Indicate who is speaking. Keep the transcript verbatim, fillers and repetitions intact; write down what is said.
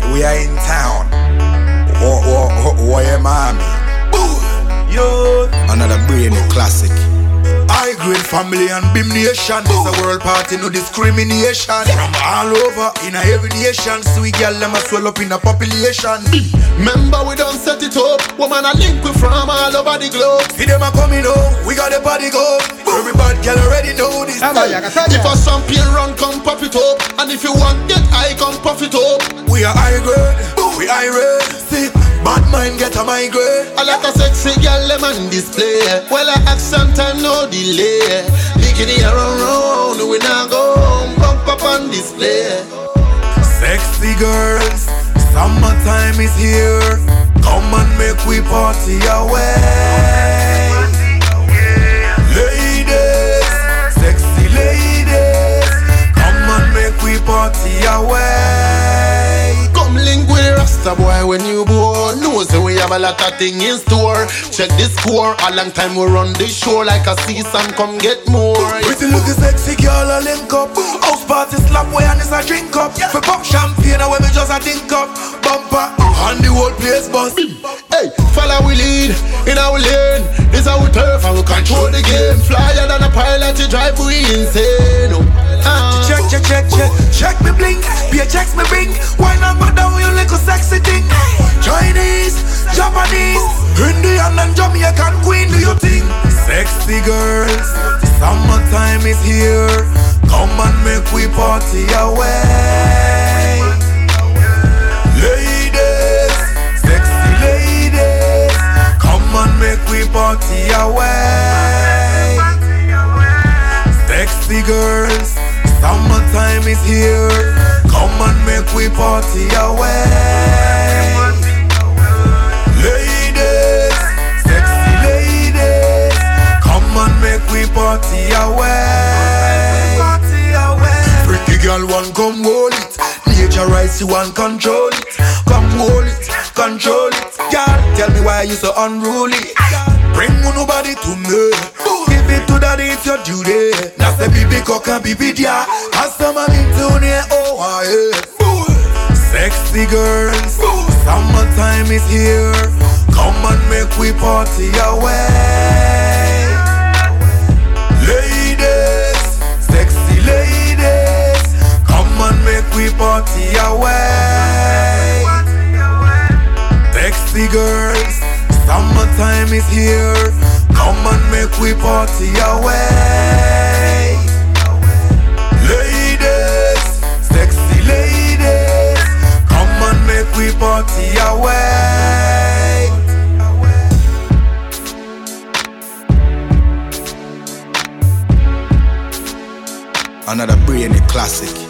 Speaker 1: we are in town. Oh, oh, oh, oh, yeah, mommy. Yo, another brainy classic. High grade family and Bim Nation. This a world party, no discrimination. From all over, in a every nation. Sweet girl, them a swell up in a population.
Speaker 2: Remember we done set it up. Woman a link we from all over the globe.
Speaker 1: See them a coming home, we got the body go. Every bad girl already know this.
Speaker 2: If a champion run, come pop it up. And if you want get high, come puff it up.
Speaker 1: We are high grade, we high grade. See, bad mind get a migraine.
Speaker 2: I like a sexy girl, them on display. Well, I have some time, no delay. Bikini around, round, we now go home, bump up on display.
Speaker 1: Sexy girls, summertime is here. Come and make we party away. Ladies, sexy ladies, come and make we party away.
Speaker 2: Come link with the Rasta boy when you born. Know say we have a lot of things in store. Check the score, a long time we run the show. Like a season, come get more.
Speaker 1: Pretty looking sexy girl a link up. House party slap way and it's a drink up. Yeah. For pop champagne and when we just a think up. Bumper and the whole place bust.
Speaker 2: Hey, follow we lead in our lane. This our turf and we control the game. Flyer than a pilot, you drive we insane. Uh.
Speaker 1: Check, check, check, check, check me blink. Be a checks me bring. Why not go down you little sexy thing? Chinese, Japanese, Indian and Jamaican queen, do you think? Sexy girls, summertime is here. Come and make we party away. Ladies, sexy ladies, come and make we party away. Sexy girls, summertime is here. Come and make we party away. Ladies, sexy ladies, come and make we party away. Pretty girl want come hold it. Nature rights you want control it. Come hold it, control it. Girl, tell me why you so unruly. Bring nobody to me. Give it to daddy, it's your duty. Now say baby cock and baby dia. As some man in tune here, oh I yeah. Sexy girls, summertime is here. Come and make we party away. Ladies, sexy ladies, come and make we party away. Sexy girls, summertime is here. Come and make we party away. Ladies, sexy ladies, come and make we party away. Another brainy classic.